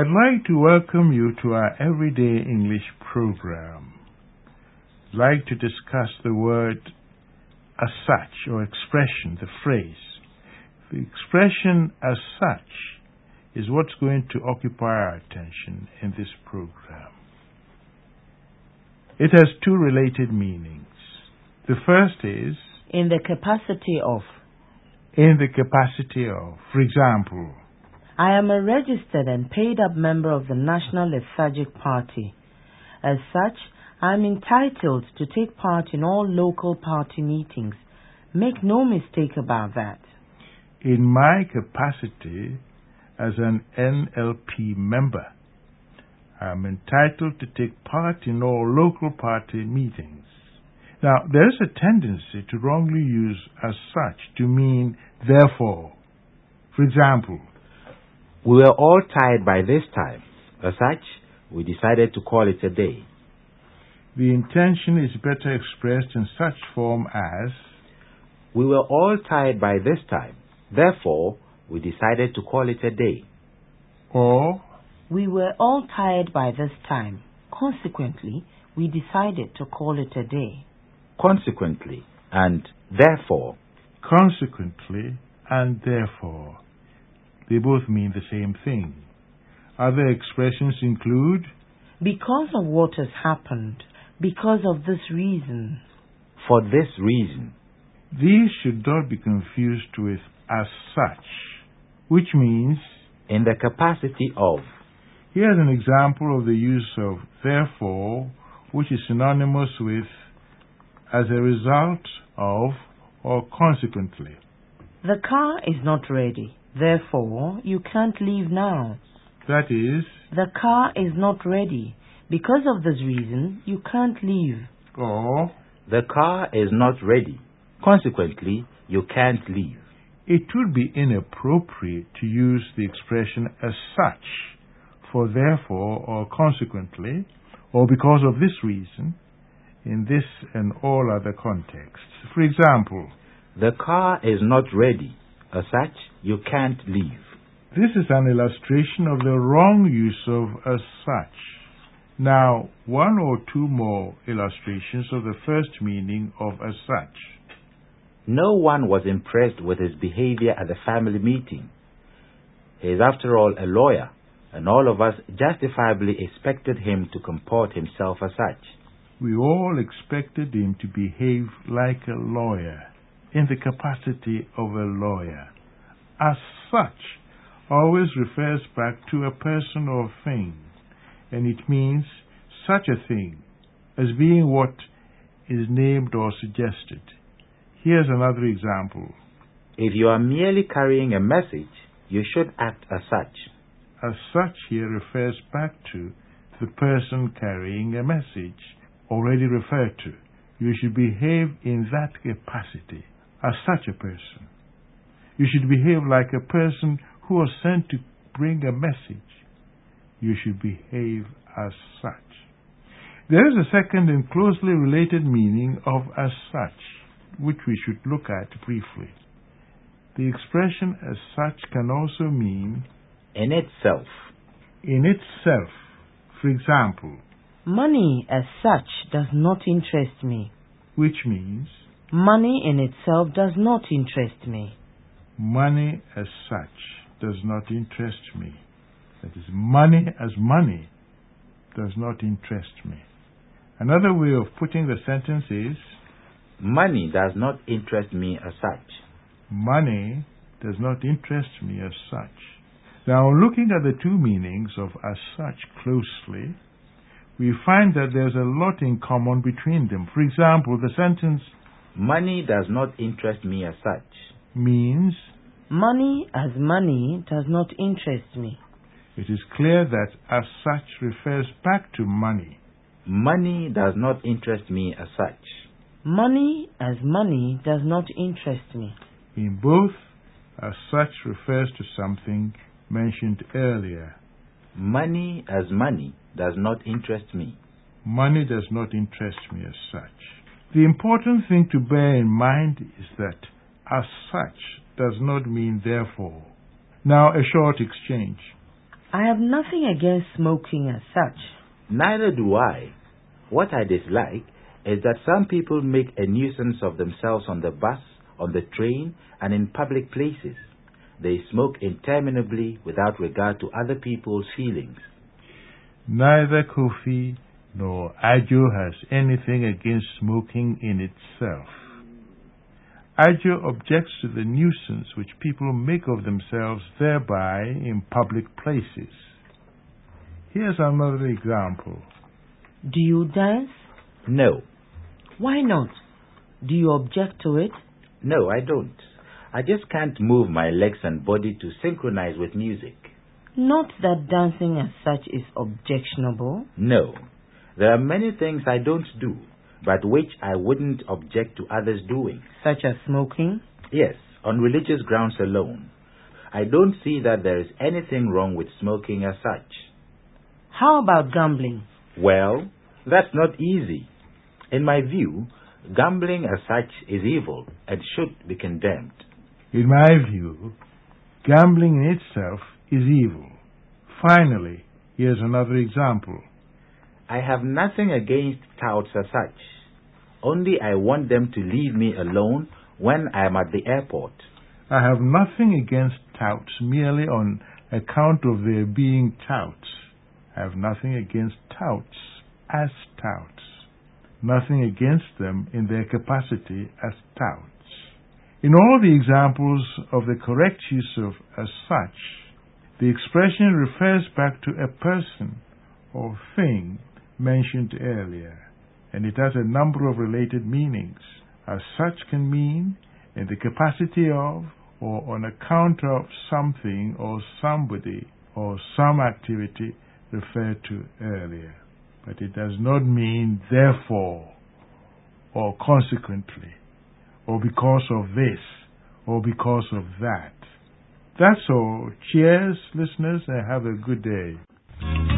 I'd like to welcome you to our Everyday English program. I'd like to discuss the word as such, or expression, the phrase. The expression as such is what's going to occupy our attention in this program. It has two related meanings. The first is in the capacity of. In the capacity of. For example, I am a registered and paid-up member of the National Lethargic Party. As such, I am entitled to take part in all local party meetings. Make no mistake about that. In my capacity as an NLP member, I am entitled to take part in all local party meetings. Now, there is a tendency to wrongly use as such to mean therefore. For example, we were all tired by this time. As such, we decided to call it a day. The intention is better expressed in such form as, we were all tired by this time. Therefore, we decided to call it a day. Or, we were all tired by this time. Consequently, we decided to call it a day. Consequently and therefore. Consequently and therefore. They both mean the same thing. Other expressions include because of what has happened, because of this reason. For this reason. These should not be confused with as such, which means in the capacity of. Here's an example of the use of therefore, which is synonymous with as a result of or consequently. The car is not ready. Therefore, you can't leave now. That is, the car is not ready. Because of this reason, you can't leave. Or, the car is not ready. Consequently, you can't leave. It would be inappropriate to use the expression as such for therefore or consequently or because of this reason in this and all other contexts. For example, the car is not ready. As such, you can't leave. This is an illustration of the wrong use of as such. Now, one or two more illustrations of the first meaning of as such. No one was impressed with his behavior at the family meeting. He is, after all, a lawyer, and all of us justifiably expected him to comport himself as such. We all expected him to behave like a lawyer, in the capacity of a lawyer. As such always refers back to a person or thing, and it means such a thing as being what is named or suggested. Here's another example. If you are merely carrying a message, you should act as such. As such here refers back to the person carrying a message already referred to. You should behave in that capacity as such a person. You should behave like a person who was sent to bring a message. You should behave as such. There is a second and closely related meaning of as such, which we should look at briefly. The expression as such can also mean in itself. In itself. For example, money as such does not interest me. Which means money in itself does not interest me. Money as such does not interest me. That is, money as money does not interest me. Another way of putting the sentence is money does not interest me as such. Money does not interest me as such. Now, looking at the two meanings of as such closely, we find that there's a lot in common between them. For example, the sentence money does not interest me as such means money as money does not interest me. It is clear that as such refers back to money. Money does not interest me as such. Money as money does not interest me. In both, as such refers to something mentioned earlier. Money as money does not interest me. Money does not interest me as such. The important thing to bear in mind is that as such does not mean therefore. Now, a short exchange. I have nothing against smoking as such. Neither do I. What I dislike is that some people make a nuisance of themselves on the bus, on the train, and in public places. They smoke interminably without regard to other people's feelings. Neither Kofi nor Ajo has anything against smoking in itself. Ajo objects to the nuisance which people make of themselves thereby in public places. Here's another example. Do you dance? No. Why not? Do you object to it? No, I don't. I just can't move my legs and body to synchronize with music. Not that dancing as such is objectionable. No. There are many things I don't do, but which I wouldn't object to others doing. Such as smoking? Yes, on religious grounds alone. I don't see that there is anything wrong with smoking as such. How about gambling? Well, that's not easy. In my view, gambling as such is evil and should be condemned. In my view, gambling in itself is evil. Finally, here's another example. I have nothing against touts as such. Only I want them to leave me alone when I am at the airport. I have nothing against touts merely on account of their being touts. I have nothing against touts as touts. Nothing against them in their capacity as touts. In all the examples of the correct use of as such, the expression refers back to a person or thing mentioned earlier, and it has a number of related meanings. As such can mean in the capacity of or on account of something or somebody or some activity referred to earlier. But it does not mean therefore or consequently or because of this or because of that. That's all. Cheers, listeners, and have a good day.